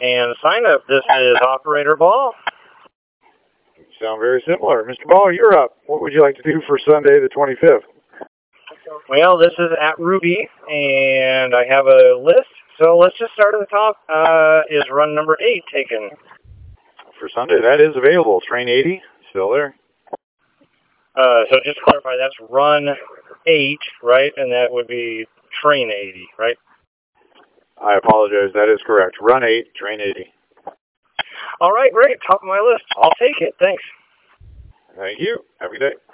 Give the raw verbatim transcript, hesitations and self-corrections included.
And sign up. This is Operator Ball. You sound very similar. Mister Ball, you're up. What would you like to do for Sunday the twenty-fifth? Well, this is at Ruby, and I have a list. So let's just start at the top. Uh, is run number eight taken? For Sunday, that is available. Train eighty, still there. Uh, so just to clarify, that's run eight, right? And that would be train eighty, right? I apologize. That is correct. Run eight, train eighty. All right, great. Top of my list. I'll take it. Thanks. Thank you. Have a good day.